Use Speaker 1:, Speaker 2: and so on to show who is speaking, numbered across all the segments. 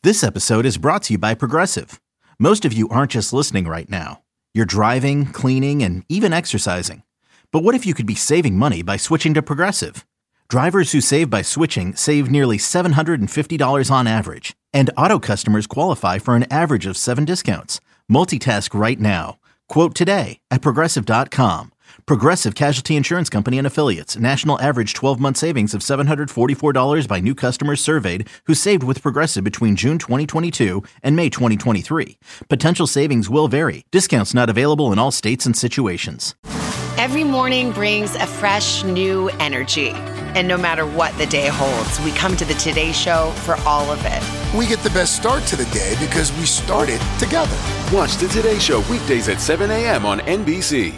Speaker 1: This episode is brought to you by Progressive. Most of you aren't just listening right now. You're driving, cleaning, and even exercising. But what if you could be saving money by switching to Progressive? Drivers who save by switching save nearly $750 on average. And auto customers qualify for an average of 7 discounts. Multitask right now. Quote today at Progressive.com. Progressive Casualty Insurance Company and Affiliates. National average 12-month savings of $744 by new customers surveyed who saved with Progressive between June 2022 and May 2023. Potential savings will vary. Discounts not available in all states and situations.
Speaker 2: Every morning brings a fresh, new energy. And no matter what the day holds, we come to the Today Show for all of it.
Speaker 3: We get the best start to the day because we started together.
Speaker 4: Watch the Today Show weekdays at 7 a.m. on NBC.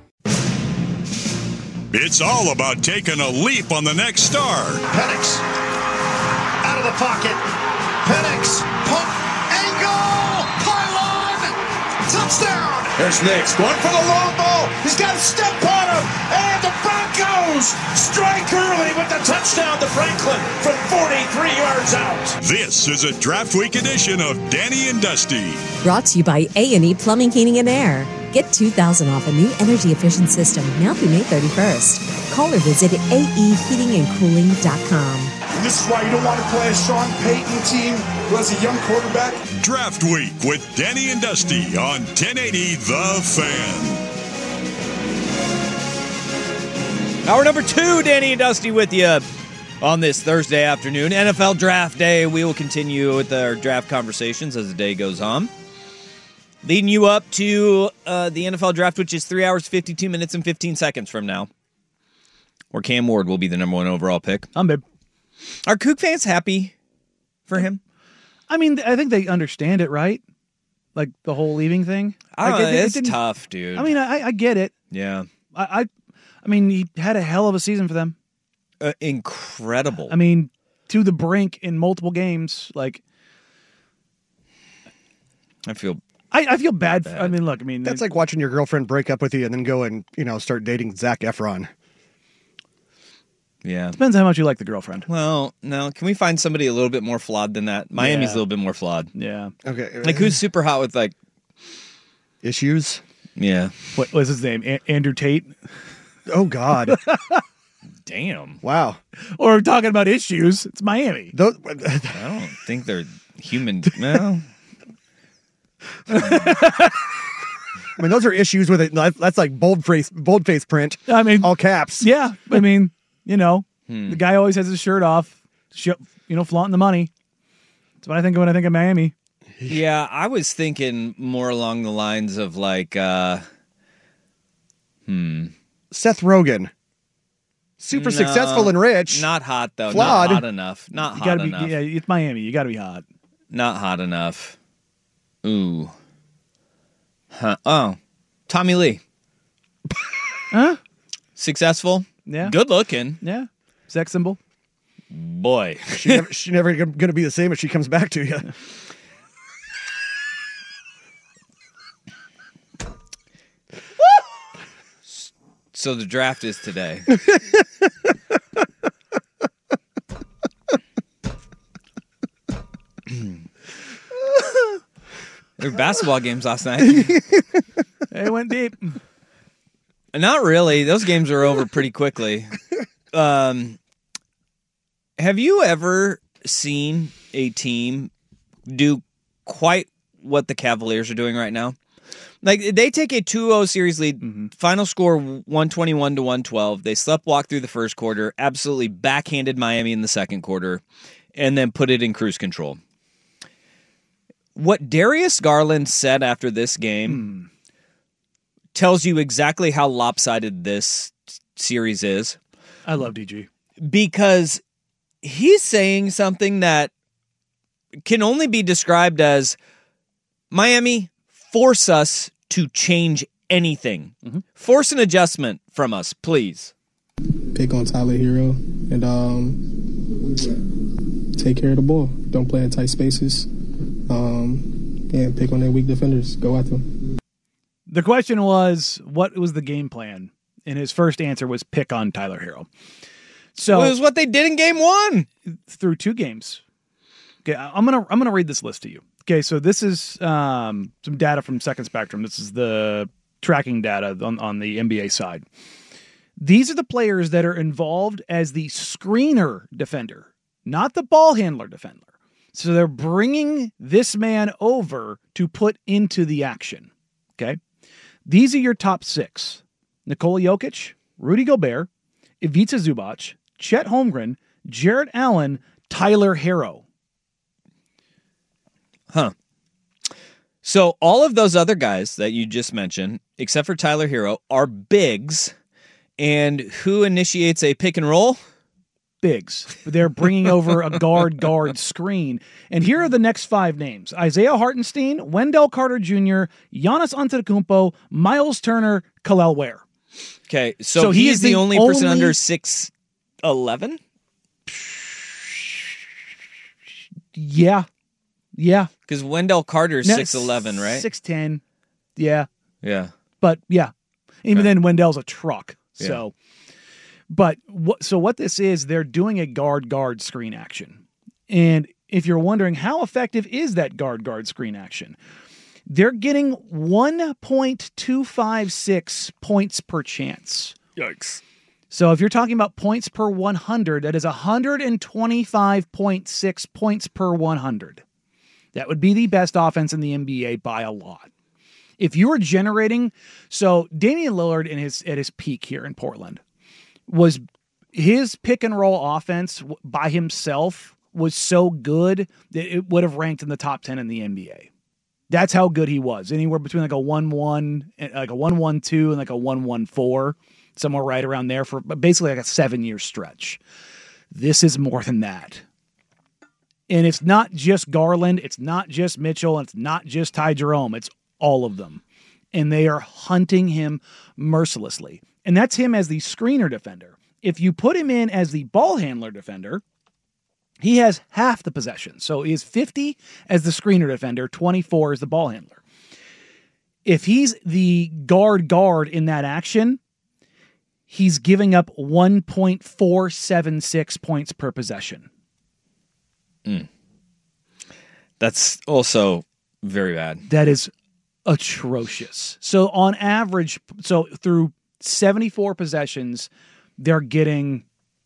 Speaker 5: It's all about taking a leap on the next star.
Speaker 6: Penix out of the pocket. Penix pump angle pylon touchdown. There's Nix going for the long ball. He's got a step on him, and the Broncos strike early with the touchdown to Franklin from 43 yards out.
Speaker 5: This is a Draft Week edition of Danny and Dusty.
Speaker 7: Brought to you by A&E Plumbing, Heating, and Air. Get $2,000 off a new energy-efficient system now through May 31st. Call or visit aeheatingandcooling.com.
Speaker 6: This is why you don't want to play a Sean Payton team who has a young quarterback.
Speaker 5: Draft Week with Danny and Dusty on 1080 The Fan.
Speaker 8: Hour number 2, Danny and Dusty with you on this Thursday afternoon. NFL Draft Day. We will continue with our draft conversations as the day goes on. Leading you up to the NFL Draft, which is 3 hours, 52 minutes, and 15 seconds from now. Where Cam Ward will be the number 1 overall pick.
Speaker 9: Babe.
Speaker 8: Are Coug fans happy for him?
Speaker 9: I mean, I think they understand it, right? Like the whole leaving thing.
Speaker 8: It's tough, dude.
Speaker 9: I mean, I get it.
Speaker 8: Yeah.
Speaker 9: I mean, he had a hell of a season for them.
Speaker 8: Incredible.
Speaker 9: I mean, to the brink in multiple games. Like,
Speaker 8: I feel
Speaker 9: bad. I mean, look,
Speaker 10: that's like watching your girlfriend break up with you and then go and, start dating Zac Efron.
Speaker 8: Yeah.
Speaker 9: Depends how much you like the girlfriend.
Speaker 8: Well, no. Can we find somebody a little bit more flawed than that? Miami's a little bit more flawed.
Speaker 9: Yeah.
Speaker 10: Okay.
Speaker 8: Like, who's super hot with, like...
Speaker 10: issues?
Speaker 8: Yeah.
Speaker 9: What was his name? Andrew Tate?
Speaker 10: Oh, God.
Speaker 8: Damn.
Speaker 10: Wow.
Speaker 9: Or talking about issues, it's Miami.
Speaker 8: I don't think they're human. No.
Speaker 10: I mean, those are issues with it. That's like boldface print.
Speaker 9: I mean,
Speaker 10: all caps.
Speaker 9: Yeah. I mean, the guy always has his shirt off, flaunting the money. That's what I think of when I think of Miami.
Speaker 8: Yeah, I was thinking more along the lines of like,
Speaker 10: Seth Rogen. Super successful and rich.
Speaker 8: Not hot, though.
Speaker 10: Flawed.
Speaker 8: Not hot enough. Not hot enough.
Speaker 9: Yeah, it's Miami. You got to be hot.
Speaker 8: Not hot enough. Ooh. Huh. Oh. Tommy Lee.
Speaker 9: Huh?
Speaker 8: Successful.
Speaker 9: Yeah.
Speaker 8: Good looking.
Speaker 9: Yeah. Sex symbol.
Speaker 8: Boy.
Speaker 10: She's never going to be the same if she comes back to you.
Speaker 8: So the draft is today. There were basketball games last night.
Speaker 9: It went deep.
Speaker 8: Not really. Those games are over pretty quickly. Have you ever seen a team do quite what the Cavaliers are doing right now? Like, they take a 2-0 series lead, final score 121-112. They sleptwalk through the first quarter, absolutely backhanded Miami in the second quarter, and then put it in cruise control. What Darius Garland said after this game tells you exactly how lopsided this series is.
Speaker 9: I love DG.
Speaker 8: Because he's saying something that can only be described as, Miami, force us to change anything. Force an adjustment from us, please.
Speaker 11: Pick on Tyler Hero and take care of the ball. Don't play in tight spaces. And pick on their weak defenders. Go at them.
Speaker 9: The question was, what was the game plan? And his first answer was pick on Tyler Hero. So
Speaker 8: it was what they did in game one.
Speaker 9: Through 2 games. Okay, I'm gonna read this list to you. Okay, so this is some data from Second Spectrum. This is the tracking data on the NBA side. These are the players that are involved as the screener defender, not the ball handler defender. So they're bringing this man over to put into the action. Okay, these are your top 6: Nikola Jokic, Rudy Gobert, Ivica Zubac, Chet Holmgren, Jarrett Allen, Tyler Herro.
Speaker 8: Huh. So all of those other guys that you just mentioned, except for Tyler Herro, are bigs. And who initiates a pick and roll?
Speaker 9: Bigs. They're bringing over a guard screen. And here are the next 5 names: Isaiah Hartenstein, Wendell Carter Jr., Giannis Antetokounmpo, Miles Turner, Khalil Ware.
Speaker 8: Okay, so he's the only person under 6'11"?
Speaker 9: Yeah.
Speaker 8: Because Wendell Carter's 6'11", right?
Speaker 9: 6'10". Yeah.
Speaker 8: Yeah.
Speaker 9: But yeah. Even then, Wendell's a truck.
Speaker 8: Yeah.
Speaker 9: So, but what this is, they're doing a guard screen action. And if you're wondering how effective is that guard screen action, they're getting 1.256 points per chance.
Speaker 8: Yikes.
Speaker 9: So if you're talking about points per 100, that is 125.6 points per 100. That would be the best offense in the NBA by a lot. If you were generating, so Damian Lillard at his peak here in Portland, was his pick and roll offense by himself was so good that it would have ranked in the top 10 in the NBA. That's how good he was. Anywhere between like a 1-1, like a 1-1-2 and like a 1-1-4, somewhere right around there for basically like a 7-year stretch. This is more than that. And it's not just Garland, it's not just Mitchell, and it's not just Ty Jerome. It's all of them. And they are hunting him mercilessly. And that's him as the screener defender. If you put him in as the ball handler defender, he has half the possession. So he is 50 as the screener defender, 24 as the ball handler. If he's the guard in that action, he's giving up 1.476 points per possession.
Speaker 8: That's also very bad.
Speaker 9: That is atrocious. So on average, through 74 possessions, they're getting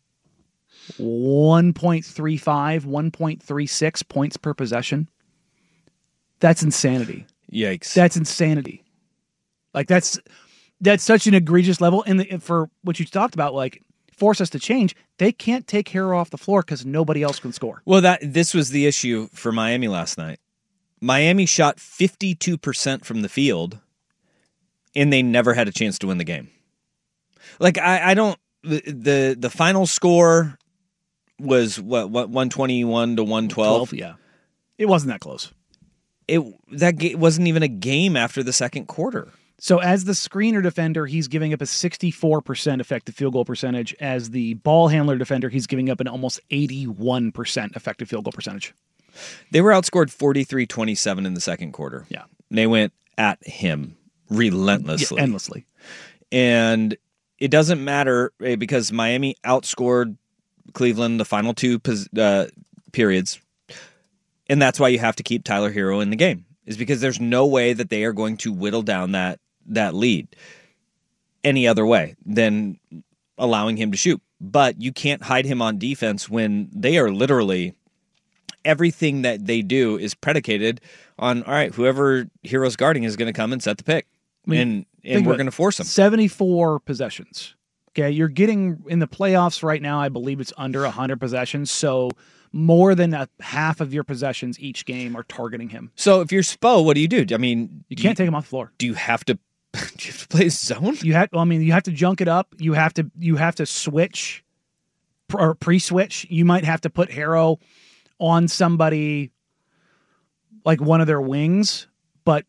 Speaker 9: 1.35, 1.36 points per possession. That's insanity.
Speaker 8: Yikes.
Speaker 9: That's insanity. Like that's such an egregious level. And for what you talked about, like force us to change, they can't take Herro off the floor because nobody else can score.
Speaker 8: Well, this was the issue for Miami last night. Miami shot 52% from the field, and they never had a chance to win the game. Like I don't. The final score was what 121 to 112.
Speaker 9: Yeah, it wasn't that close.
Speaker 8: That wasn't even a game after the second quarter.
Speaker 9: So as the screener defender, he's giving up a 64% effective field goal percentage. As the ball handler defender, he's giving up an almost 81% effective field goal percentage.
Speaker 8: They were outscored 43-27 in the second quarter.
Speaker 9: Yeah.
Speaker 8: They went at him relentlessly.
Speaker 9: Yeah, endlessly.
Speaker 8: And it doesn't matter because Miami outscored Cleveland the final 2 periods. And that's why you have to keep Tyler Herro in the game, is because there's no way that they are going to whittle down that lead any other way than allowing him to shoot. But you can't hide him on defense when they are literally, everything that they do is predicated on, all right, whoever Herro's guarding is going to come and set the pick. And we're going to force them.
Speaker 9: 74 possessions. Okay, you're getting in the playoffs right now, I believe it's under 100 possessions. So more than half of your possessions each game are targeting him.
Speaker 8: So if you're Spo, what do you do? I mean,
Speaker 9: you can't take him off the floor.
Speaker 8: Do you have to play zone?
Speaker 9: You have to junk it up. You have to switch or pre-switch. You might have to put Herro on somebody like one of their wings, but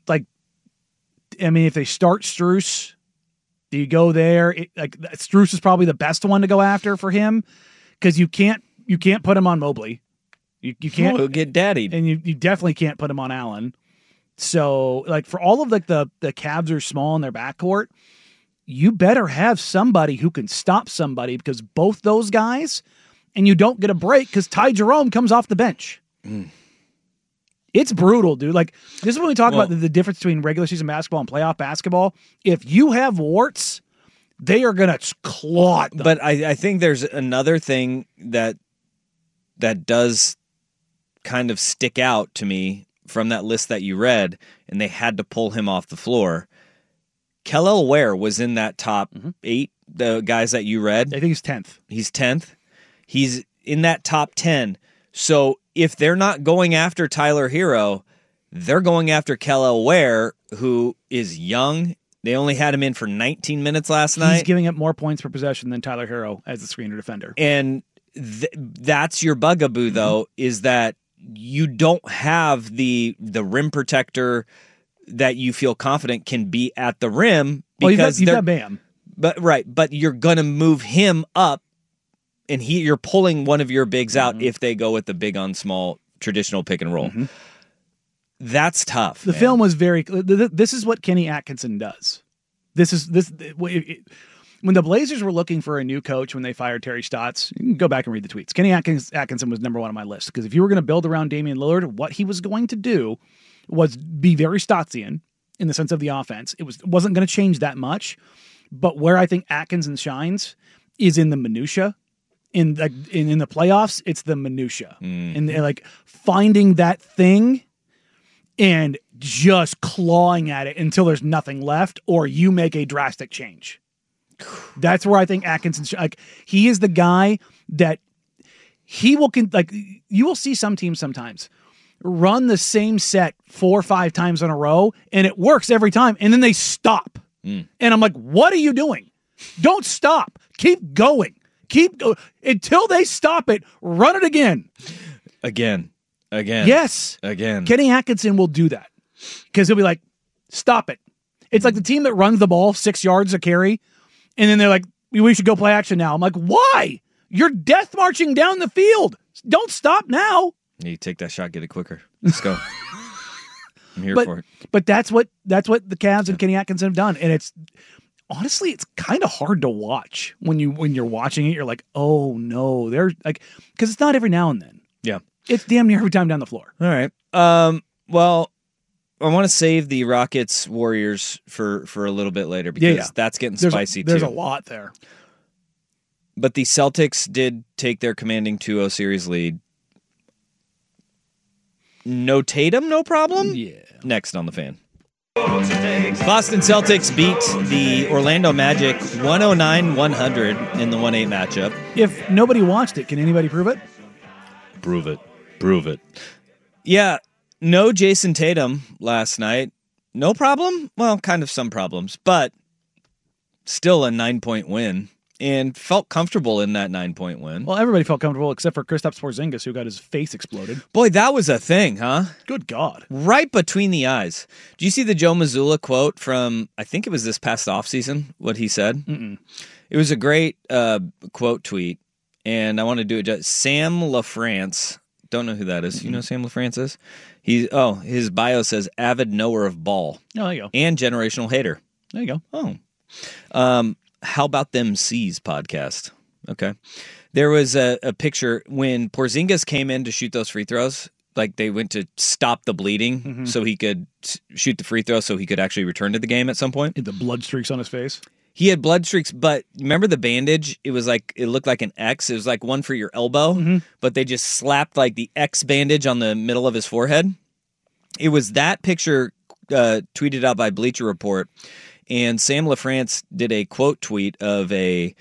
Speaker 9: if they start Strus, do you go there? Strus is probably the best one to go after for him because you can't put him on Mobley. You can't.
Speaker 8: He'll get daddied.
Speaker 9: And you definitely can't put him on Allen. So, for all of the Cavs are small in their backcourt, you better have somebody who can stop somebody because both those guys, and you don't get a break because Ty Jerome comes off the bench. It's brutal, dude. Like, this is when we talk about the difference between regular season basketball and playoff basketball. If you have warts, they are going to claw at them.
Speaker 8: But I think there's another thing that does kind of stick out to me from that list that you read, and they had to pull him off the floor. Kel'el Ware was in that top 8, the guys that you read.
Speaker 9: I think he's 10th.
Speaker 8: He's 10th. He's in that top 10. So if they're not going after Tyler Hero, they're going after Kel'el Ware, who is young. They only had him in for 19 minutes last night.
Speaker 9: He's giving up more points per possession than Tyler Hero as a screener defender.
Speaker 8: And that's your bugaboo, though, is that you don't have the rim protector that you feel confident can be at the rim. Because
Speaker 9: you've got Bam.
Speaker 8: But you're going to move him up, and you're pulling one of your bigs out if they go with the big on small traditional pick and roll. That's tough.
Speaker 9: The film was very. This is what Kenny Atkinson does. When the Blazers were looking for a new coach when they fired Terry Stotts, you can go back and read the tweets. Kenny Atkinson was number 1 on my list because if you were going to build around Damian Lillard, what he was going to do was be very Stottsian in the sense of the offense. It wasn't going to change that much, but where I think Atkinson shines is in the minutia. In the playoffs, it's the minutia, and like finding that thing and just clawing at it until there's nothing left, or you make a drastic change. That's where I think Atkinson, he is the guy that he will, you will see some teams sometimes run the same set 4 or 5 times in a row, and it works every time, and then they stop. And I'm like, what are you doing? Don't stop. Keep going. Keep going until they stop it. Run it again.
Speaker 8: Again.
Speaker 9: Yes.
Speaker 8: Again.
Speaker 9: Kenny Atkinson will do that because he'll be like, stop it. It's like the team that runs the ball 6 yards a carry, and then they're like, we should go play action now. I'm like, why? You're death marching down the field. Don't stop now.
Speaker 8: You take that shot, get it quicker. Let's go. I'm here for it.
Speaker 9: But that's what the Cavs and Kenny Atkinson have done, and it's honestly, it's kind of hard to watch when you're watching it. You're like, oh no, they're like, because it's not every now and then.
Speaker 8: Yeah,
Speaker 9: it's damn near every time down the floor.
Speaker 8: All right. Well, I want to save the Rockets Warriors for a little bit later because that's getting spicy too.
Speaker 9: There's a lot there.
Speaker 8: But the Celtics did take their commanding 2-0 series lead. No Tatum, no problem?
Speaker 9: Yeah.
Speaker 8: Next on The Fan. Boston Celtics beat the Orlando Magic 109-100 in the 1-8 matchup.
Speaker 9: If nobody watched it, can anybody prove it?
Speaker 8: Prove it. Yeah, no Jason Tatum last night. No problem? Well, kind of some problems, but still a 9-point win. And felt comfortable in that 9-point win.
Speaker 9: Well, everybody felt comfortable except for Kristaps Porzingis, who got his face exploded.
Speaker 8: Boy, that was a thing, huh?
Speaker 9: Good God.
Speaker 8: Right between the eyes. Do you see the Joe Mazzulla quote from, I think it was this past offseason, what he said?
Speaker 9: Mm-mm.
Speaker 8: It was a great quote tweet, and I want to do it. Sam LaFrance, don't know who that is. Mm-hmm. You know who Sam LaFrance is? His bio says avid knower of ball.
Speaker 9: Oh, there you go.
Speaker 8: And generational hater.
Speaker 9: There you go.
Speaker 8: Oh. How About Them C's podcast. Okay. There was a picture when Porzingis came in to shoot those free throws, like they went to stop the bleeding so he could shoot the free throw so he could actually return to the game at some point.
Speaker 9: The blood streaks on his face?
Speaker 8: He had blood streaks, but remember the bandage? It looked like an X. It was like one for your elbow, but they just slapped like the X bandage on the middle of his forehead. It was that picture tweeted out by Bleacher Report. And Sam LaFrance did a quote tweet of a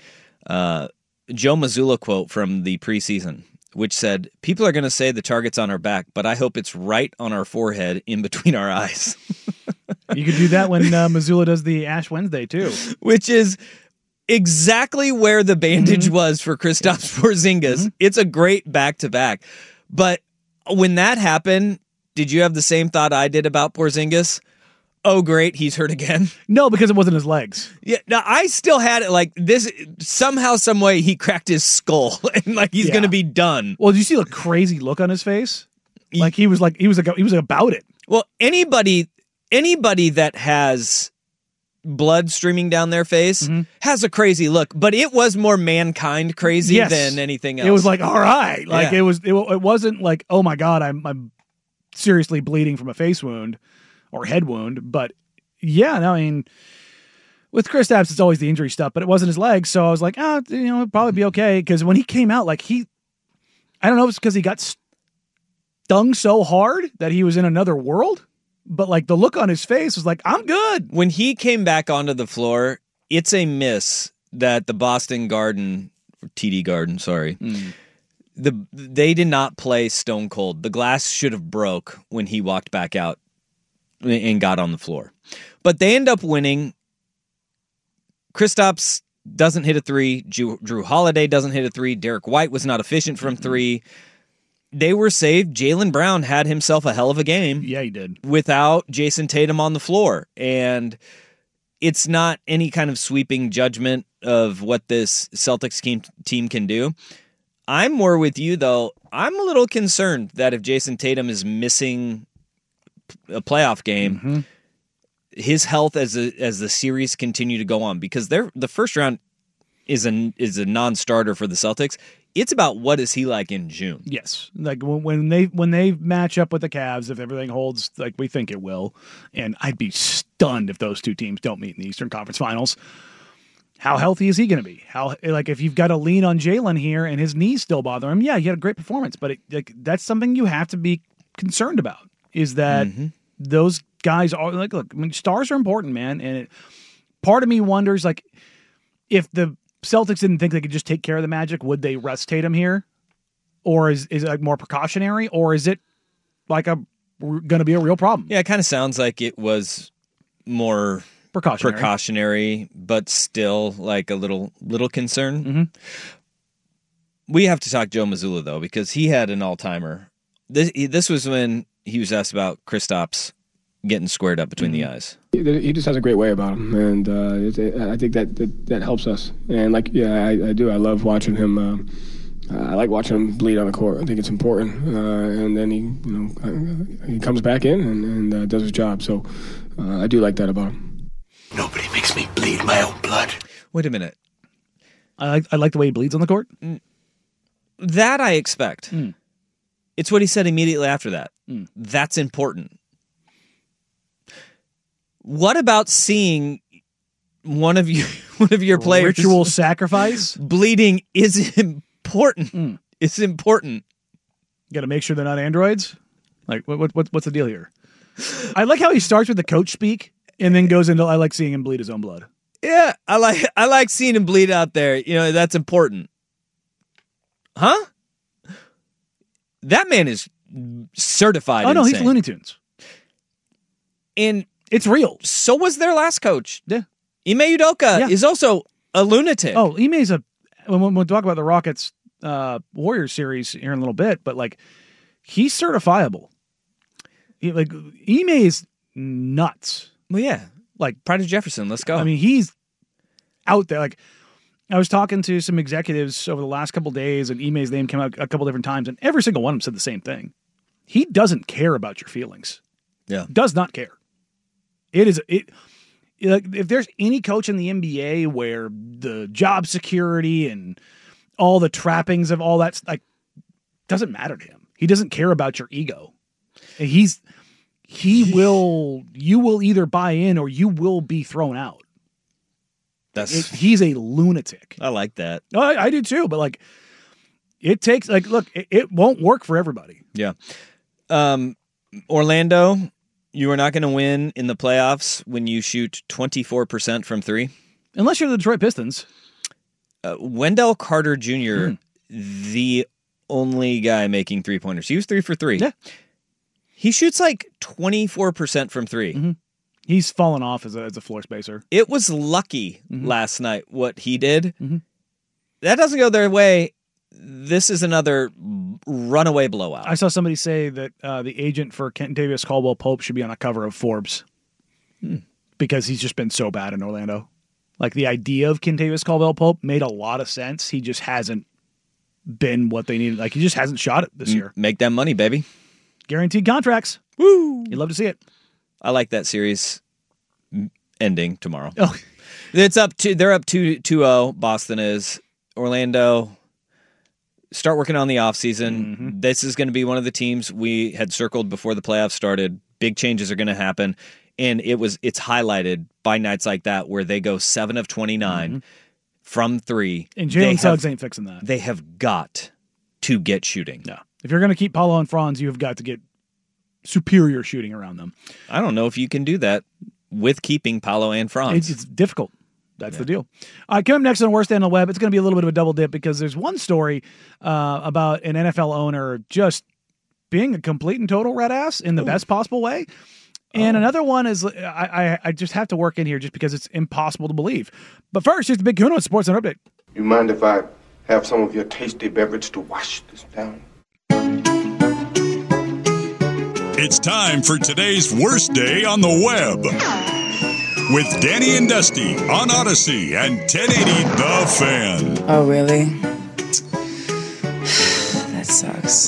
Speaker 8: Joe Mazzulla quote from the preseason, which said, "People are going to say the target's on our back, but I hope it's right on our forehead in between our eyes."
Speaker 9: You could do that when Mazzulla does the Ash Wednesday, too.
Speaker 8: Which is exactly where the bandage was for Kristaps Porzingis. It's a great back-to-back. But when that happened, did you have the same thought I did about Porzingis? Oh, great, he's hurt again.
Speaker 9: No, because it wasn't his legs.
Speaker 8: Yeah, no, I still had it like this. Somehow, some way, he cracked his skull and like he's going to be done.
Speaker 9: Well, did you see the crazy look on his face? Like he was about it.
Speaker 8: Well, anybody that has blood streaming down their face, has a crazy look, but it was more mankind crazy than anything else.
Speaker 9: It was like, all right. Like, it wasn't like, oh my God, I'm seriously bleeding from a face wound or head wound. But yeah, no, I mean, with Kristaps, it's always the injury stuff, but it wasn't his legs. So I was like, it'd probably be okay. Because when he came out, like I don't know if it's because he got stung so hard that he was in another world, but like the look on his face was like, I'm good.
Speaker 8: When he came back onto the floor, it's a miss that the Boston Garden, TD Garden, sorry, they did not play stone cold. The glass should have broke when he walked back out and got on the floor. But they end up winning. Kristaps doesn't hit a three. Drew Holiday doesn't hit a three. Derek White was not efficient from three. They were saved. Jaylen Brown had himself a hell of a game.
Speaker 9: Yeah, he did.
Speaker 8: Without Jason Tatum on the floor. And it's not any kind of sweeping judgment of what this Celtics team can do. I'm more with you, though. I'm a little concerned that if Jason Tatum is missing a playoff game, his health as the series continue to go on, because the first round is a non-starter for the Celtics. It's about what is he like in June.
Speaker 9: Yes, like when they match up with the Cavs, if everything holds like we think it will, and I'd be stunned if those two teams don't meet in the Eastern Conference Finals. How healthy is he going to be? How, like, if you've got to lean on Jaylen here and his knees still bother him, yeah, he had a great performance, but that's something you have to be concerned about. Is that those guys are like, look, I mean, stars are important, man, and part of me wonders, like, if the Celtics didn't think they could just take care of the Magic, would they rest Tatum here? Or is it like more precautionary? Or is it like going to be a real problem?
Speaker 8: Yeah, it kind of sounds like it was more precautionary, but still like a little concern. We have to talk Joe Mazzulla, though, because he had an all-timer. This was when he was asked about Kristaps getting squared up between the eyes.
Speaker 11: He just has a great way about him, and I think that helps us. And I do. I love watching him. I like watching him bleed on the court. I think it's important. And then he comes back in and does his job. So I do like that about him.
Speaker 3: Nobody makes me bleed my own blood.
Speaker 8: Wait a minute.
Speaker 9: I like the way he bleeds on the court.
Speaker 8: That I expect. It's what he said immediately after that. That's important. What about seeing one of your players
Speaker 9: ritual sacrifice
Speaker 8: bleeding is important. It's important.
Speaker 9: You got to make sure they're not androids. Like what's the deal here? I like how he starts with the coach speak and then goes into I like seeing him bleed his own blood.
Speaker 8: Yeah, I like seeing him bleed out there. You know, that's important. Huh? That man is certified.
Speaker 9: Oh no,
Speaker 8: insane.
Speaker 9: he's Looney Tunes.
Speaker 8: And
Speaker 9: it's real.
Speaker 8: So was their last coach.
Speaker 9: Yeah.
Speaker 8: Ime Udoka is also a lunatic.
Speaker 9: Oh, Ime's when we talk about the Rockets Warriors series here in a little bit, but like he's certifiable. Ime is nuts.
Speaker 8: Well, yeah. Like Pride of Jefferson, let's go.
Speaker 9: I mean, he's out there. Like I was talking to some executives over the last couple of days, and Ime's name came out a couple different times, and every single one of them said the same thing. He doesn't care about your feelings.
Speaker 8: Yeah.
Speaker 9: Does not care. Like if there's any coach in the NBA where the job security and all the trappings of all that like doesn't matter to him. He doesn't care about your ego. And you will either buy in or you will be thrown out. He's a lunatic.
Speaker 8: I like that.
Speaker 9: I do too, but like it takes like look, it won't work for everybody.
Speaker 8: Yeah. Orlando, you are not going to win in the playoffs when you shoot 24% from three.
Speaker 9: Unless you're the Detroit Pistons.
Speaker 8: Wendell Carter Jr., the only guy making three-pointers. He was 3 for 3.
Speaker 9: Yeah.
Speaker 8: He shoots like 24% from three.
Speaker 9: He's fallen off as a floor spacer.
Speaker 8: It was lucky last night what he did. That doesn't go their way. This is another runaway blowout.
Speaker 9: I saw somebody say that the agent for Kentavious Caldwell-Pope should be on a cover of Forbes because he's just been so bad in Orlando. Like the idea of Kentavious Caldwell-Pope made a lot of sense. He just hasn't been what they needed. Like he just hasn't shot it this year.
Speaker 8: Make that money, baby.
Speaker 9: Guaranteed contracts.
Speaker 8: Woo!
Speaker 9: You'd love to see it.
Speaker 8: I like that series. ending tomorrow.
Speaker 9: Oh.
Speaker 8: They're up 2-0. Boston is. Orlando, start working on the offseason.
Speaker 9: Mm-hmm.
Speaker 8: This is going to be one of the teams we had circled before the playoffs started. Big changes are going to happen. And it's highlighted by nights like that where they go 7 of 29 from 3.
Speaker 9: And Jalen Suggs ain't fixing that.
Speaker 8: They have got to get shooting.
Speaker 9: No. If you're going to keep Paolo and Franz, you have got to get superior shooting around them.
Speaker 8: I don't know if you can do that with keeping Paolo and Franz.
Speaker 9: It's difficult. That's the deal. All right, coming up next on Worst Day on the Web, it's going to be a little bit of a double dip because there's one story about an NFL owner just being a complete and total red ass in the best possible way. And another one is, I just have to work in here just because it's impossible to believe. But first, here's the Big Kuno Sports Center update.
Speaker 12: You mind if I have some of your tasty beverage to wash this down?
Speaker 5: It's time for today's Worst Day on the Web. With Danny and Dusty on Odyssey and 1080 The Fan.
Speaker 13: Oh, really? That sucks.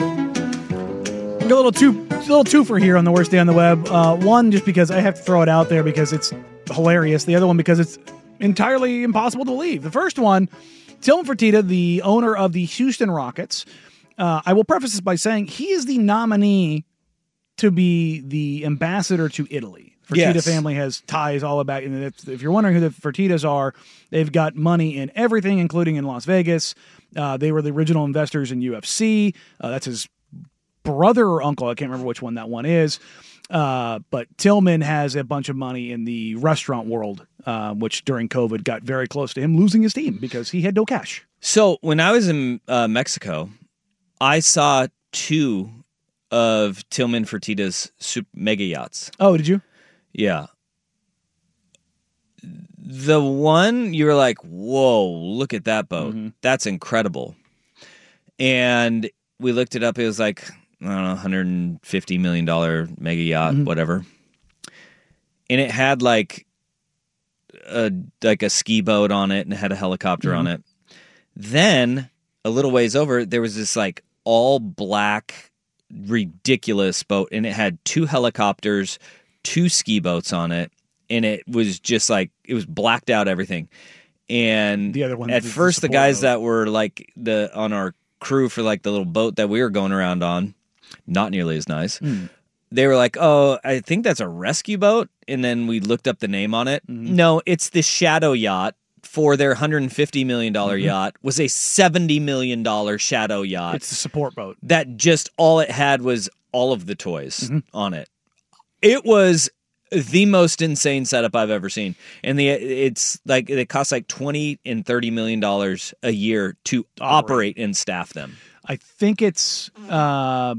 Speaker 9: A little twofer here on the Worst Day on the Web. One, just because I have to throw it out there because it's hilarious. The other one, because it's entirely impossible to believe. The first one, Tillman Fertitta, the owner of the Houston Rockets. I will preface this by saying he is the nominee to be the ambassador to Italy. Fertitta family has ties all about, and if you're wondering who the Fertittas are, they've got money in everything, including in Las Vegas. They were the original investors in UFC. That's his brother or uncle. I can't remember which one that one is. But Tillman has a bunch of money in the restaurant world, which during COVID got very close to him losing his team because he had no cash.
Speaker 8: So when I was in Mexico, I saw 2 of Tillman Fertitta's mega yachts.
Speaker 9: Oh, did you?
Speaker 8: Yeah. The one you were like, whoa, look at that boat.
Speaker 9: Mm-hmm.
Speaker 8: That's incredible. And we looked it up. It was like, I don't know, $150 million mega yacht, whatever. And it had like a ski boat on it and it had a helicopter on it. Then a little ways over, there was this like all black, ridiculous boat. And it had 2 helicopters, 2 ski boats on it, and it was just like, it was blacked out everything. And
Speaker 9: the other one,
Speaker 8: at first, the guys that were like on our crew for like the little boat that we were going around on, not nearly as nice. They were like, oh, I think that's a rescue boat. And then we looked up the name on it. No, it's the Shadow Yacht for their $150 million yacht was a $70 million Shadow Yacht.
Speaker 9: It's the support boat.
Speaker 8: That just all it had was all of the toys on it. It was the most insane setup I've ever seen. And it's like it costs like $20 and $30 million a year to operate and staff them.
Speaker 9: I think it's either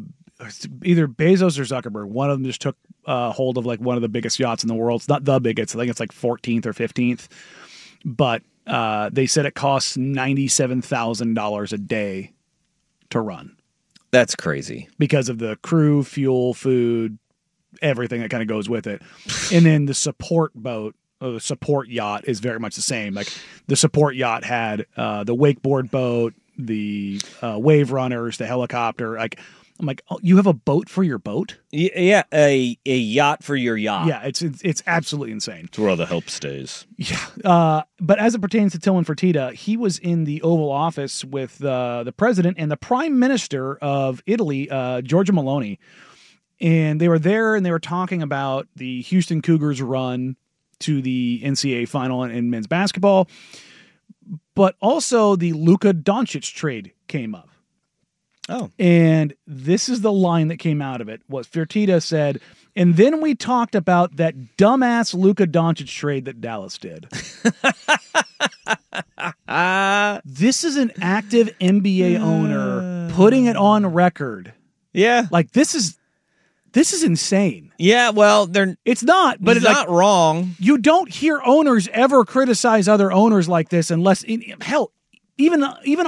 Speaker 9: Bezos or Zuckerberg. One of them just took hold of like one of the biggest yachts in the world. It's not the biggest. I think it's like 14th or 15th. But they said it costs $97,000 a day to run.
Speaker 8: That's crazy.
Speaker 9: Because of the crew, fuel, food, everything that kind of goes with it. And then the support boat, or the support yacht, is very much the same. Like the support yacht had the wakeboard boat, the wave runners, the helicopter. Like I'm like, oh, you have a boat for your boat?
Speaker 8: Yeah, a yacht for your yacht.
Speaker 9: Yeah, it's absolutely insane.
Speaker 8: It's where all the help stays.
Speaker 9: Yeah, but as it pertains to Tillman Fertitta, he was in the Oval Office with the president and the prime minister of Italy, Giorgia Meloni. And they were there and they were talking about the Houston Cougars run to the NCAA final in men's basketball. But also the Luka Doncic trade came up.
Speaker 8: Oh.
Speaker 9: And this is the line that came out of it. What Fertitta said, and then we talked about that dumbass Luka Doncic trade that Dallas did. This is an active NBA owner putting it on record.
Speaker 8: Yeah.
Speaker 9: Like this is insane.
Speaker 8: Yeah, well,
Speaker 9: it's not, but
Speaker 8: it's not wrong.
Speaker 9: You don't hear owners ever criticize other owners like this unless hell, even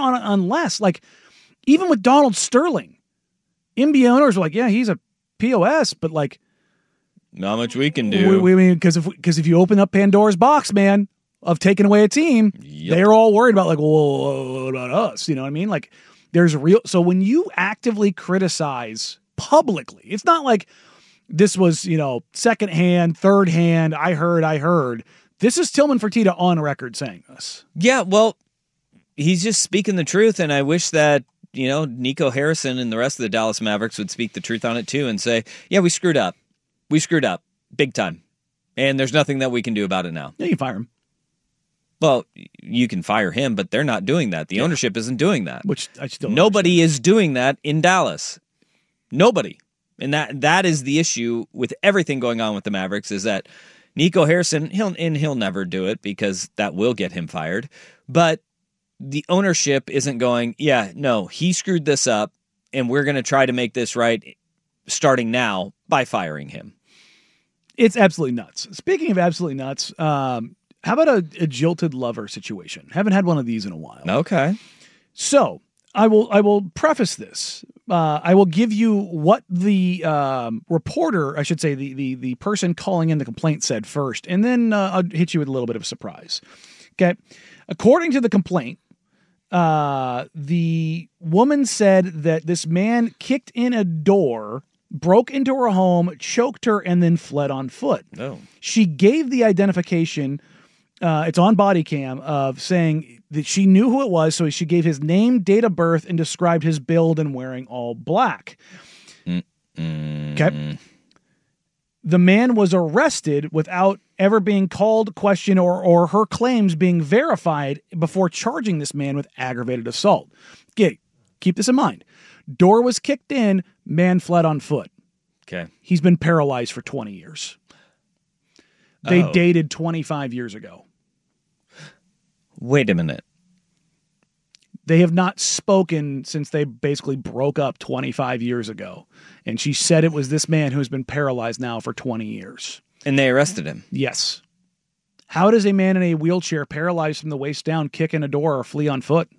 Speaker 9: with Donald Sterling, NBA owners were like, yeah, he's a POS, but like,
Speaker 8: not much we can do.
Speaker 9: We mean, because if you open up Pandora's box, man, of taking away a team, they're all worried about like, well, what about us? You know what I mean? Like, there's so when you actively criticize publicly, it's not like this was, second hand, third hand, I heard. This is Tillman Fertitta on record saying this.
Speaker 8: Yeah, well, he's just speaking the truth, and I wish that, Nico Harrison and the rest of the Dallas Mavericks would speak the truth on it too and say, yeah, we screwed up. We screwed up big time. And there's nothing that we can do about it now.
Speaker 9: Yeah, you fire him.
Speaker 8: Well, you can fire him, but they're not doing that. The ownership isn't doing that.
Speaker 9: Which I still
Speaker 8: Nobody is doing that in Dallas. Nobody. And that is the issue with everything going on with the Mavericks is that Nico Harrison, he'll never do it because that will get him fired. But the ownership isn't going, yeah, no, he screwed this up, and we're going to try to make this right starting now by firing him.
Speaker 9: It's absolutely nuts. Speaking of absolutely nuts, how about a jilted lover situation? Haven't had one of these in a while.
Speaker 8: Okay.
Speaker 9: So I will preface this. I will give you what the reporter, I should say, the person calling in the complaint said first, and then I'll hit you with a little bit of a surprise. Okay. According to the complaint, the woman said that this man kicked in a door, broke into her home, choked her, and then fled on foot.
Speaker 8: Oh.
Speaker 9: She gave the identification, it's on body cam, of saying that she knew who it was, so she gave his name, date of birth, and described his build and wearing all black. Okay. The man was arrested without ever being called, questioned, or her claims being verified before charging this man with aggravated assault. Okay, keep this in mind. Door was kicked in, man fled on foot.
Speaker 8: Okay.
Speaker 9: He's been paralyzed for 20 years. They dated 25 years ago.
Speaker 8: Wait a minute.
Speaker 9: They have not spoken since they basically broke up 25 years ago. And she said it was this man who's been paralyzed now for 20 years.
Speaker 8: And they arrested him?
Speaker 9: Yes. How does a man in a wheelchair paralyzed from the waist down kick in a door or flee on foot?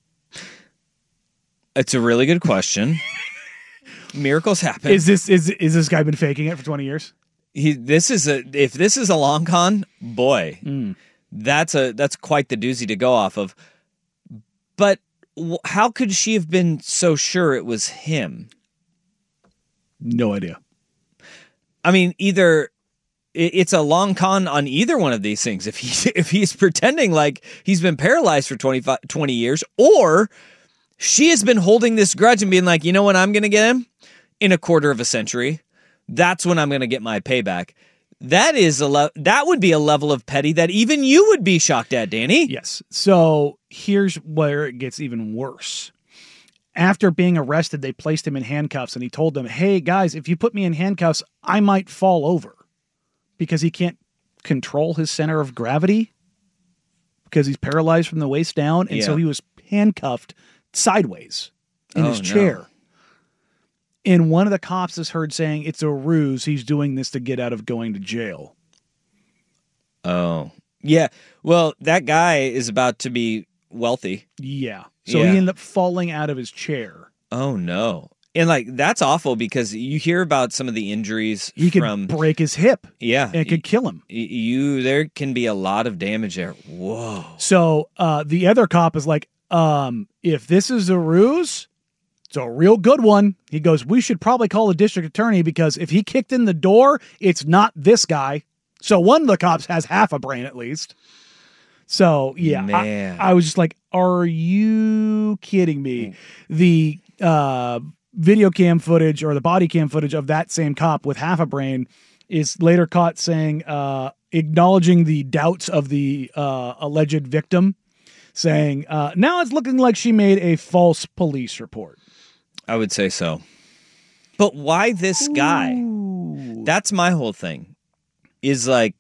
Speaker 8: It's a really good question. Miracles happen.
Speaker 9: Is this guy been faking it for 20 years?
Speaker 8: If this is a long con, boy, that's quite the doozy to go off of. But how could she have been so sure it was him?
Speaker 9: No idea.
Speaker 8: I mean, either it's a long con on either one of these things. If he's pretending like he's been paralyzed for 20 years, or she has been holding this grudge and being like, you know what, I'm going to get him in a quarter of a century. That's when I'm going to get my payback. That would be a level of petty that even you would be shocked at, Danny.
Speaker 9: Yes. So here's where it gets even worse. After being arrested, they placed him in handcuffs, and he told them, hey, guys, if you put me in handcuffs, I might fall over, because he can't control his center of gravity because he's paralyzed from the waist down. And so he was handcuffed sideways in his chair. No. And one of the cops is heard saying it's a ruse. He's doing this to get out of going to jail.
Speaker 8: Oh, yeah. Well, that guy is about to be wealthy.
Speaker 9: Yeah. So he ended up falling out of his chair.
Speaker 8: Oh, no. And that's awful because you hear about some of the injuries.
Speaker 9: He could break his hip.
Speaker 8: Yeah.
Speaker 9: And it could kill him.
Speaker 8: There can be a lot of damage there. Whoa.
Speaker 9: So the other cop is like, if this is a ruse, it's a real good one. He goes, we should probably call the district attorney because if he kicked in the door, it's not this guy. So one of the cops has half a brain at least. So, yeah, I was just like, are you kidding me? The video cam footage or the body cam footage of that same cop with half a brain is later caught saying, acknowledging the doubts of the alleged victim, saying, now it's looking like she made a false police report.
Speaker 8: I would say so. But why this guy? That's my whole thing. Is like,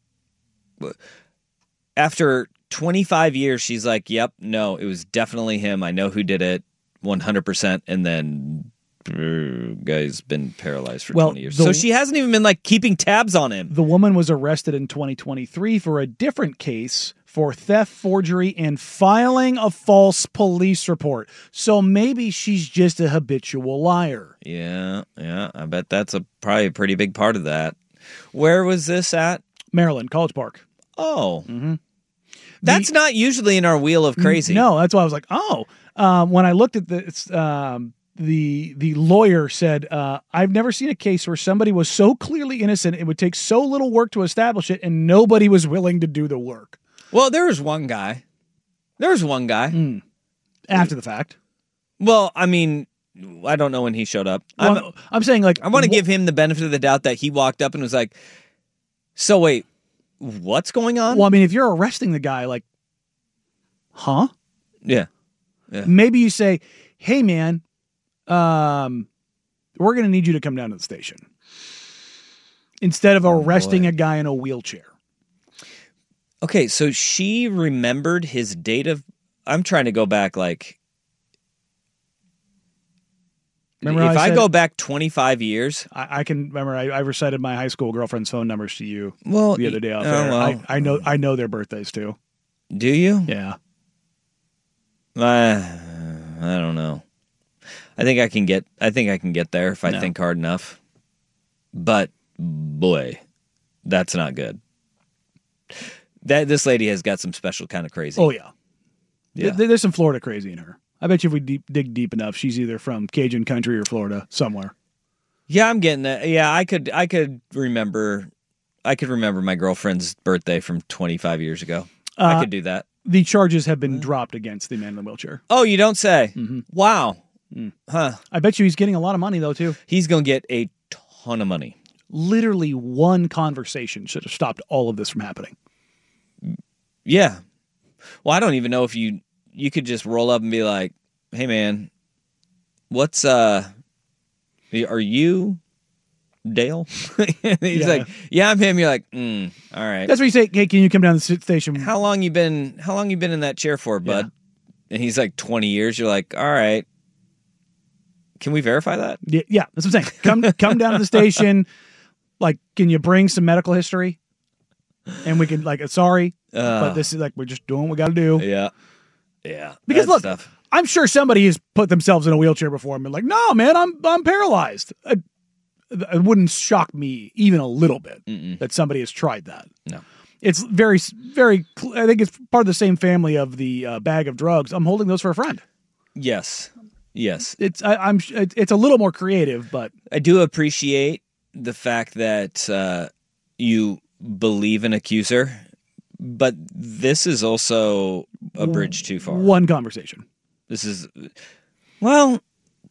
Speaker 8: after 25 years, she's like, yep, no, it was definitely him. I know who did it 100%. And then guy's been paralyzed for 20 years. So she hasn't even been keeping tabs on him.
Speaker 9: The woman was arrested in 2023 for a different case for theft, forgery, and filing a false police report. So maybe she's just a habitual liar.
Speaker 8: Yeah. I bet that's probably a pretty big part of that. Where was this at?
Speaker 9: Maryland, College Park.
Speaker 8: Oh. Mm-hmm. That's not usually in our wheel of crazy.
Speaker 9: No, that's why I was like, oh. When I looked at this, the lawyer said, I've never seen a case where somebody was so clearly innocent it would take so little work to establish it, and nobody was willing to do the work.
Speaker 8: Well, there was one guy.
Speaker 9: After the fact.
Speaker 8: Well, I mean, I don't know when he showed up.
Speaker 9: Well, I'm saying, like,
Speaker 8: I want to give him the benefit of the doubt that he walked up and was like, so wait, what's going on?
Speaker 9: Well, I mean, if you're arresting the guy, like, huh?
Speaker 8: Yeah.
Speaker 9: Maybe you say, hey, man, we're going to need you to come down to the station. Instead of arresting a guy in a wheelchair.
Speaker 8: Okay, so she remembered his date of... I'm trying to go back, like...
Speaker 9: Remember
Speaker 8: if I
Speaker 9: said,
Speaker 8: go back 25 years...
Speaker 9: I can remember I recited my high school girlfriend's phone numbers to you the other day out there.
Speaker 8: Well,
Speaker 9: I know their birthdays, too.
Speaker 8: Do you?
Speaker 9: Yeah.
Speaker 8: I don't know. I think I can get there if I think hard enough. But, boy, that's not good. This lady has got some special kind of crazy.
Speaker 9: Oh, yeah. There's some Florida crazy in her. I bet you if we dig deep enough, she's either from Cajun country or Florida somewhere.
Speaker 8: Yeah, I'm getting that. Yeah, I could remember my girlfriend's birthday from 25 years ago. I could do that.
Speaker 9: The charges have been dropped against the man in the wheelchair.
Speaker 8: Oh, you don't say?
Speaker 9: Mm-hmm.
Speaker 8: Wow.
Speaker 9: Huh. I bet you he's getting a lot of money, though, too.
Speaker 8: He's going to get a ton of money.
Speaker 9: Literally one conversation should have stopped all of this from happening.
Speaker 8: Yeah. Well, I don't even know if you could just roll up and be like, hey, man, what's, are you Dale? He's like, yeah, I'm him. You're like, all right.
Speaker 9: That's what you say. Hey, can you come down to the station?
Speaker 8: How long you been in that chair for, bud? Yeah. And he's like 20 years. You're like, all right. Can we verify that?
Speaker 9: Yeah, that's what I'm saying. Come down to the station. Like, can you bring some medical history? And we can, like, sorry, but this is like, we're just doing what we got to do.
Speaker 8: Yeah. Yeah.
Speaker 9: Because look, I'm sure somebody has put themselves in a wheelchair before and been like, no, man, I'm paralyzed. It wouldn't shock me even a little bit that somebody has tried that.
Speaker 8: No.
Speaker 9: It's very, very, I think it's part of the same family of the bag of drugs. I'm holding those for a friend.
Speaker 8: Yes.
Speaker 9: It's a little more creative, but
Speaker 8: I do appreciate the fact that you believe an accuser, but this is also a bridge too far.
Speaker 9: One conversation.
Speaker 8: This is, well,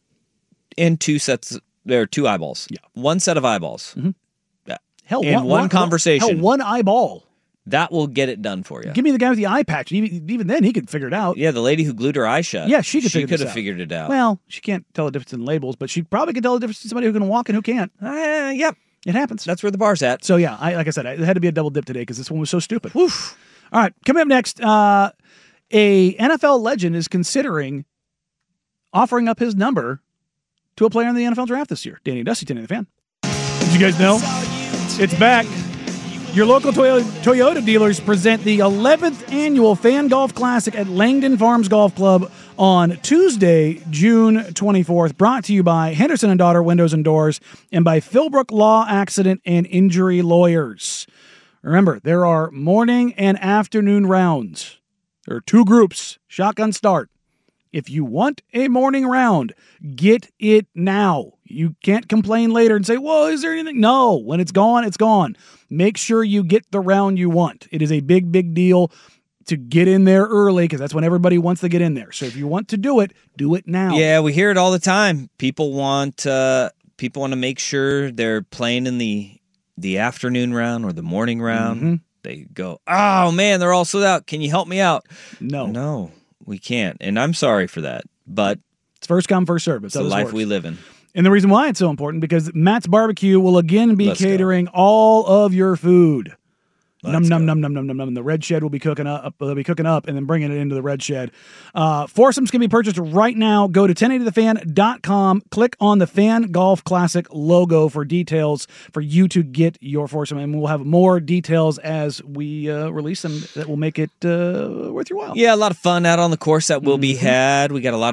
Speaker 8: in two sets, there are two eyeballs.
Speaker 9: Yeah.
Speaker 8: One set of eyeballs.
Speaker 9: Mm-hmm.
Speaker 8: Yeah.
Speaker 9: Hell,
Speaker 8: in one conversation.
Speaker 9: Hell, one eyeball.
Speaker 8: That will get it done for you.
Speaker 9: Give me the guy with the eye patch. Even then, he could figure it out.
Speaker 8: Yeah, the lady who glued her eye shut.
Speaker 9: Yeah, she could have
Speaker 8: figured it out.
Speaker 9: Well, she can't tell the difference in labels, but she probably can tell the difference in somebody who can walk and who can't.
Speaker 8: Yep.
Speaker 9: It happens.
Speaker 8: That's where the bar's at.
Speaker 9: So, yeah, like I said, it had to be a double dip today because this one was so stupid. Woof. All right, coming up next, a NFL legend is considering offering up his number to a player in the NFL draft this year. Danny and Dusty, 10 in the Fan. Did you guys know? It's back. Your local Toyota dealers present the 11th annual Fan Golf Classic at Langdon Farms Golf Club on Tuesday, June 24th. Brought to you by Henderson & Daughter Windows and Doors and by Philbrook Law Accident and Injury Lawyers. Remember, there are morning and afternoon rounds. There are two groups, shotgun start. If you want a morning round, get it now. You can't complain later and say, well, is there anything? No, when it's gone, it's gone. Make sure you get the round you want. It is a big, big deal to get in there early because that's when everybody wants to get in there. So if you want to do it now.
Speaker 8: Yeah, we hear it all the time. People want to make sure they're playing in the afternoon round or the morning round.
Speaker 9: Mm-hmm.
Speaker 8: They go, oh, man, they're all sold out. Can you help me out?
Speaker 9: No,
Speaker 8: we can't. And I'm sorry for that. But
Speaker 9: it's first come, first serve.
Speaker 8: It's the life we live in.
Speaker 9: And the reason why it's so important, because Matt's Barbecue will again be catering all of your food. Num. The Red Shed will be cooking up. They'll be cooking up and then bringing it into the Red Shed. Foursomes can be purchased right now. Go to 1080thefan.com. Click on the Fan Golf Classic logo for details for you to get your foursome. And we'll have more details as we release them that will make it worth your while.
Speaker 8: Yeah, a lot of fun out on the course that will be had. We got a lot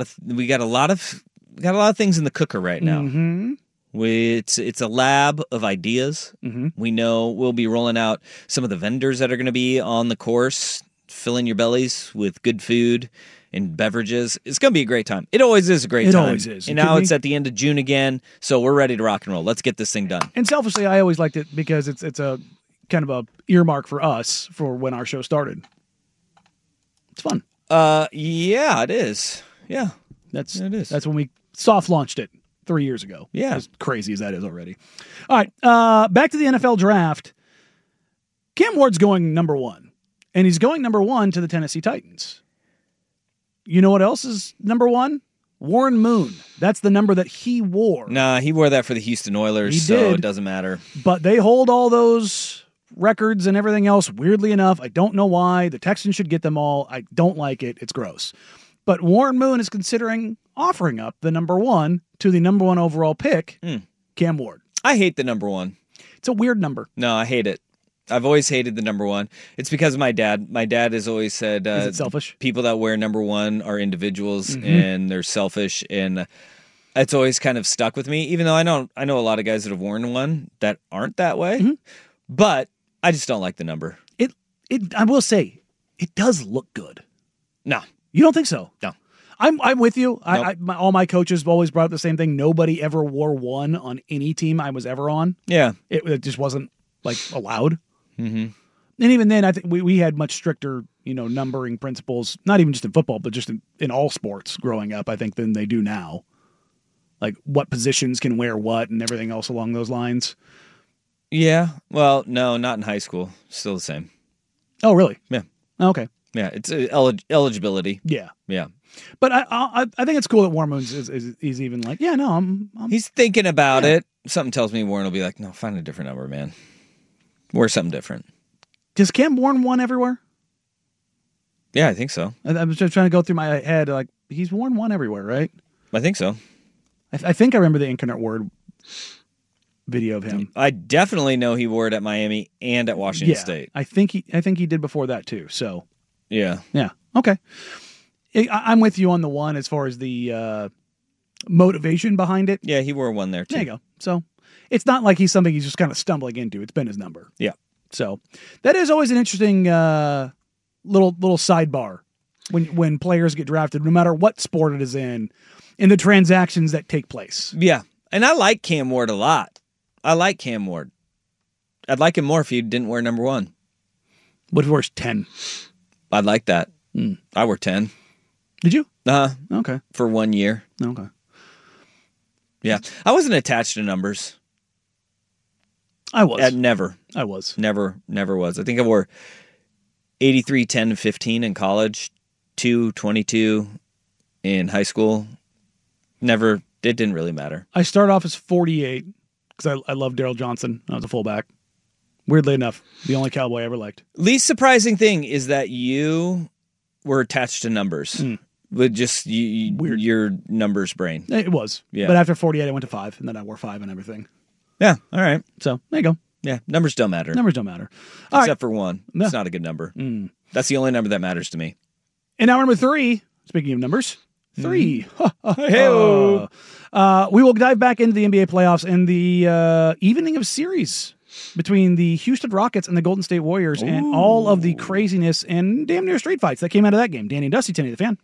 Speaker 8: of things in the cooker right now.
Speaker 9: Mm-hmm.
Speaker 8: It's a lab of ideas.
Speaker 9: Mm-hmm.
Speaker 8: We know we'll be rolling out some of the vendors that are going to be on the course, filling your bellies with good food and beverages. It's going to be a great time. It always is a great time.
Speaker 9: It always is.
Speaker 8: And now it's at the end of June again, so we're ready to rock and roll. Let's get this thing done.
Speaker 9: And selfishly, I always liked it because it's a kind of a earmark for us for when our show started. It's fun.
Speaker 8: Yeah, it is. Yeah,
Speaker 9: it
Speaker 8: is.
Speaker 9: That's when we soft launched it 3 years ago.
Speaker 8: Yeah.
Speaker 9: As crazy as that is already. All right, back to the NFL draft. Cam Ward's going number 1, and he's going number 1 to the Tennessee Titans. You know what else is number 1? Warren Moon. That's the number that he wore.
Speaker 8: Nah, he wore that for the Houston Oilers, so it doesn't matter.
Speaker 9: But they hold all those records and everything else, weirdly enough. I don't know why. The Texans should get them all. I don't like it. It's gross. But Warren Moon is considering offering up the number 1 to the number 1 overall pick, Cam Ward.
Speaker 8: I hate the number 1.
Speaker 9: It's a weird number.
Speaker 8: No, I hate it. I've always hated the number 1. It's because of my dad. My dad has always said
Speaker 9: is it selfish?
Speaker 8: People that wear number 1 are individuals and they're selfish, and it's always kind of stuck with me, even though I know a lot of guys that have worn 1 that aren't that way. But I just don't like the number.
Speaker 9: I will say, it does look good.
Speaker 8: No.
Speaker 9: You don't think so?
Speaker 8: No.
Speaker 9: I'm with you.
Speaker 8: Nope.
Speaker 9: All my coaches have always brought up the same thing. Nobody ever wore 1 on any team I was ever on.
Speaker 8: Yeah.
Speaker 9: It just wasn't allowed. And even then, I think we had much stricter, numbering principles, not even just in football, but just in all sports growing up, I think, than they do now. Like what positions can wear what and everything else along those lines.
Speaker 8: Yeah. Well, no, not in high school. Still the same.
Speaker 9: Oh, really?
Speaker 8: Yeah.
Speaker 9: Okay.
Speaker 8: Yeah. It's eligibility.
Speaker 9: Yeah.
Speaker 8: Yeah.
Speaker 9: But I think it's cool that Warren Moon's is even like, yeah, no, I'm
Speaker 8: He's thinking about it. Something tells me Warren will be like, no, find a different number, man. Wear something different.
Speaker 9: Does Cam worn 1 everywhere?
Speaker 8: Yeah, I think so.
Speaker 9: I was just trying to go through my head, like, he's worn 1 everywhere, right?
Speaker 8: I think so.
Speaker 9: I think I remember the Incarnate Word video of him.
Speaker 8: I definitely know he wore it at Miami and at Washington State.
Speaker 9: I think he did before that too. So
Speaker 8: yeah.
Speaker 9: Okay. I'm with you on the 1 as far as the motivation behind it.
Speaker 8: Yeah, he wore 1 there too.
Speaker 9: There you go. So it's not like he's something he's just kind of stumbling into. It's been his number.
Speaker 8: Yeah.
Speaker 9: So that is always an interesting little sidebar when players get drafted, no matter what sport it is in the transactions that take place.
Speaker 8: Yeah. And I like Cam Ward a lot. I like Cam Ward. I'd like him more if he didn't wear number 1.
Speaker 9: What if he wears 10?
Speaker 8: I'd like that. I wore 10.
Speaker 9: Did you?
Speaker 8: Okay. For 1 year.
Speaker 9: Okay.
Speaker 8: Yeah. I wasn't attached to numbers.
Speaker 9: I was.
Speaker 8: Never.
Speaker 9: I was.
Speaker 8: Never was. I think I wore 83, 10, 15 in college, 2, 22 in high school. Never. It didn't really matter.
Speaker 9: I started off as 48 because I loved Daryl Johnson. I was a fullback. Weirdly enough, the only Cowboy I ever liked.
Speaker 8: Least surprising thing is that you were attached to numbers with just your numbers brain.
Speaker 9: It was.
Speaker 8: Yeah.
Speaker 9: But after 48, I went to 5, and then I wore 5 and everything.
Speaker 8: Yeah. All right.
Speaker 9: So there you go.
Speaker 8: Yeah. Numbers don't matter.
Speaker 9: Numbers don't matter.
Speaker 8: Except for 1. It's not a good number. That's the only number that matters to me.
Speaker 9: And now number 3, speaking of numbers, 3.
Speaker 8: Hey-o.
Speaker 9: We will dive back into the NBA playoffs and the evening of series between the Houston Rockets and the Golden State Warriors and all of the craziness and damn near street fights that came out of that game. Danny and Dusty, 1080 The Fan.